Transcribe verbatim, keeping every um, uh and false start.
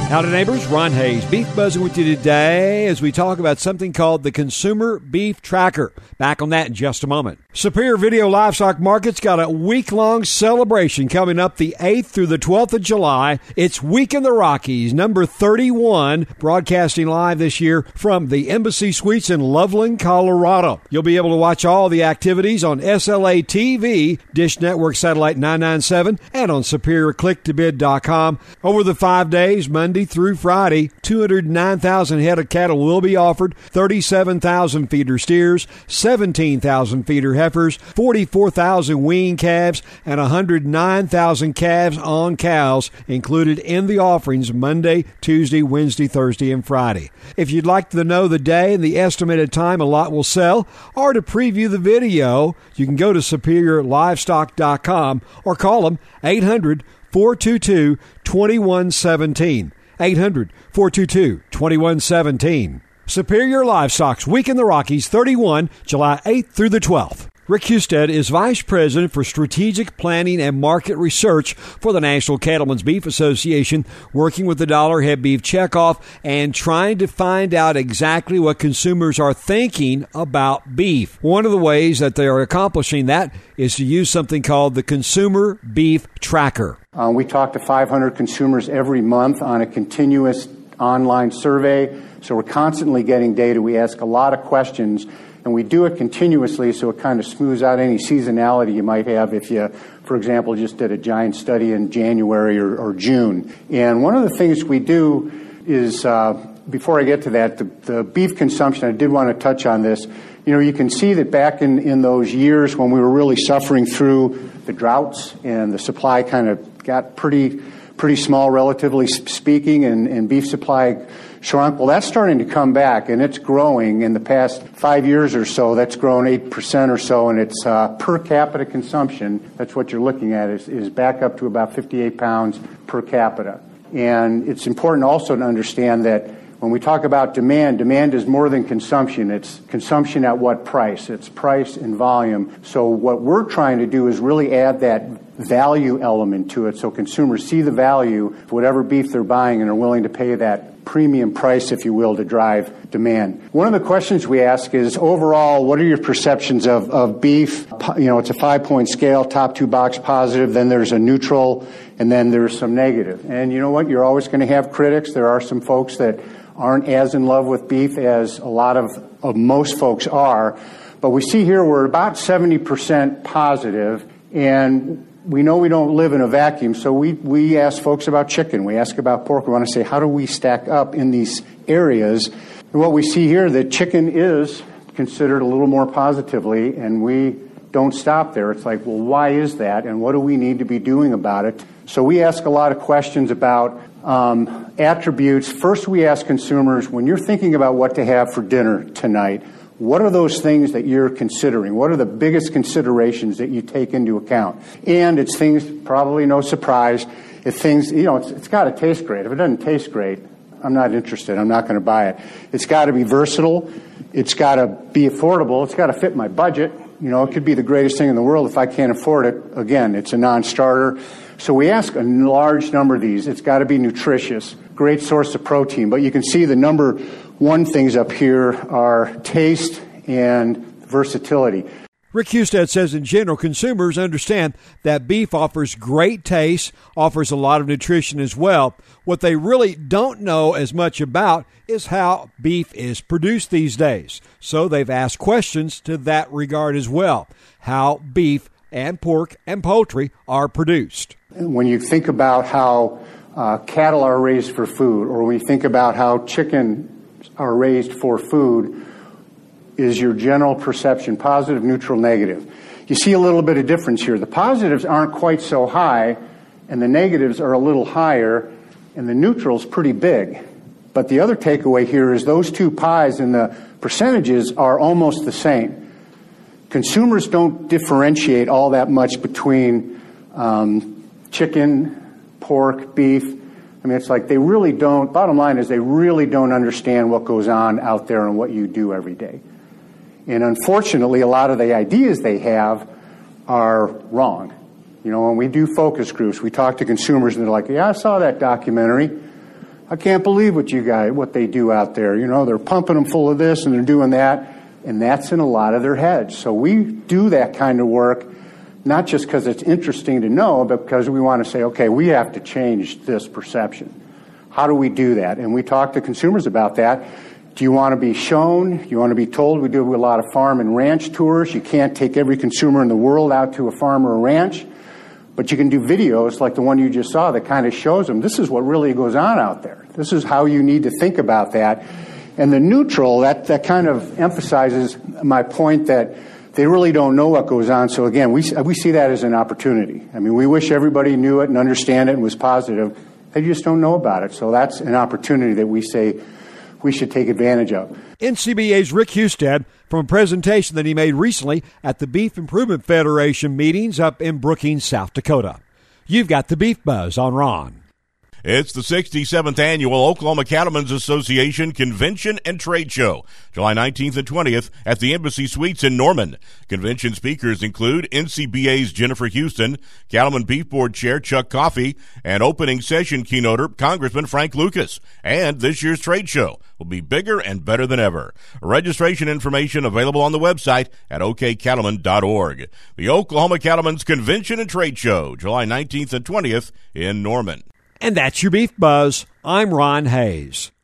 Howdy neighbors, Ron Hayes, Beef Buzzing with you today as we talk about something called the Consumer Beef Tracker. Back on that in just a moment. Superior Video Livestock Market's got a week-long celebration coming up the eighth through the twelfth of July. It's Week in the Rockies, number thirty-one, broadcasting live this year from the Embassy Suites in Loveland, Colorado. You'll be able to watch all the activities on S L A T V, Dish Network Satellite nine ninety-seven, and on superior click to bid dot com. Over the five days, Monday through Friday, two hundred nine thousand head of cattle will be offered, thirty-seven thousand feeder steers, seventeen thousand feeder heifers, forty-four thousand wean calves, and one hundred nine thousand calves on cows included in the offerings Monday, Tuesday, Wednesday, Thursday, and Friday. If you'd like to know the day and the estimated time a lot will sell, or to preview the video, you can go to superior livestock dot com or call them eight hundred, four two two, two one one seven. eight hundred, four two two, two one one seven. Superior Livestock's Week in the Rockies, thirty-one, July eighth through the twelfth. Rick Husted is Vice President for Strategic Planning and Market Research for the National Cattlemen's Beef Association, working with the Dollar Head Beef Checkoff and trying to find out exactly what consumers are thinking about beef. One of the ways that they are accomplishing that is to use something called the Consumer Beef Tracker. Uh, we talk to five hundred consumers every month on a continuous online survey, so we're constantly getting data. We ask a lot of questions, and we do it continuously, so it kind of smooths out any seasonality you might have if you, for example, just did a giant study in January or, or June. And one of the things we do is, uh, before I get to that, the, the beef consumption, I did want to touch on this. You know, you can see that back in, in those years when we were really suffering through the droughts and the supply kind of got pretty pretty small, relatively speaking, and, and beef supply shrunk. Well, that's starting to come back, and it's growing. In the past five years or so, that's grown eight percent or so, and it's uh, per capita consumption, that's what you're looking at, is, is back up to about fifty-eight pounds per capita. And it's important also to understand that when we talk about demand, demand is more than consumption. It's consumption at what price? It's price and volume. So what we're trying to do is really add that value element to it so consumers see the value of whatever beef they're buying and are willing to pay that premium price, if you will, to drive demand. One of the questions we ask is, overall, what are your perceptions of, of beef? You know, it's a five-point scale, top two box positive, then there's a neutral, and then there's some negative. And you know what? You're always going to have critics. There are some folks that aren't as in love with beef as a lot of, of most folks are. But we see here we're about seventy percent positive, and we know we don't live in a vacuum, so we, we ask folks about chicken. We ask about pork. We want to say, how do we stack up in these areas? And what we see here, that chicken is considered a little more positively, and we don't stop there. It's like, well, why is that, and what do we need to be doing about it? So we ask a lot of questions about um, attributes. First, we ask consumers, when you're thinking about what to have for dinner tonight, what are those things that you're considering? What are the biggest considerations that you take into account? And it's things, probably no surprise, it's things, you know, it's, it's got to taste great. If it doesn't taste great, I'm not interested. I'm not going to buy it. It's got to be versatile. It's got to be affordable. It's got to fit my budget. You know, it could be the greatest thing in the world. If I can't afford it, again, it's a non-starter. So we ask a large number of these. It's got to be nutritious, great source of protein. But you can see the number one things up here are taste and versatility. Rick Husted says in general, consumers understand that beef offers great taste, offers a lot of nutrition as well. What they really don't know as much about is how beef is produced these days. So they've asked questions to that regard as well, how beef and pork and poultry are produced. When you think about how uh, cattle are raised for food, or when you think about how chicken are raised for food, is your general perception positive, neutral, negative? You see a little bit of difference here. The positives aren't quite so high, and the negatives are a little higher, and the neutral's pretty big. But the other takeaway here is those two pies and the percentages are almost the same. Consumers don't differentiate all that much between um, chicken, pork, beef. I mean, it's like they really don't, bottom line is they really don't understand what goes on out there and what you do every day. And unfortunately, a lot of the ideas they have are wrong. You know, when we do focus groups, we talk to consumers and they're like, yeah, I saw that documentary. I can't believe what you guys, what they do out there. You know, they're pumping them full of this and they're doing that. And that's in a lot of their heads. So we do that kind of work, not just because it's interesting to know, but because we want to say, okay, we have to change this perception. How do we do that? And we talk to consumers about that. Do you want to be shown? Do you want to be told? We do a lot of farm and ranch tours. You can't take every consumer in the world out to a farm or a ranch, but you can do videos like the one you just saw that kind of shows them this is what really goes on out there. This is how you need to think about that. And the neutral, that, that kind of emphasizes my point that they really don't know what goes on. So again, we, we see that as an opportunity. I mean, we wish everybody knew it and understand it and was positive. They just don't know about it. So that's an opportunity that we say we should take advantage of. N C B A's Rick Hustad from a presentation that he made recently at the Beef Improvement Federation meetings up in Brookings, South Dakota. You've got the Beef Buzz on Ron. It's the sixty-seventh Annual Oklahoma Cattlemen's Association Convention and Trade Show, July nineteenth and twentieth at the Embassy Suites in Norman. Convention speakers include N C B A's Jennifer Houston, Cattlemen Beef Board Chair Chuck Coffey, and opening session keynoter Congressman Frank Lucas. And this year's trade show will be bigger and better than ever. Registration information available on the website at o k cattlemen dot org. The Oklahoma Cattlemen's Convention and Trade Show, July nineteenth and twentieth in Norman. And that's your Beef Buzz. I'm Ron Hayes.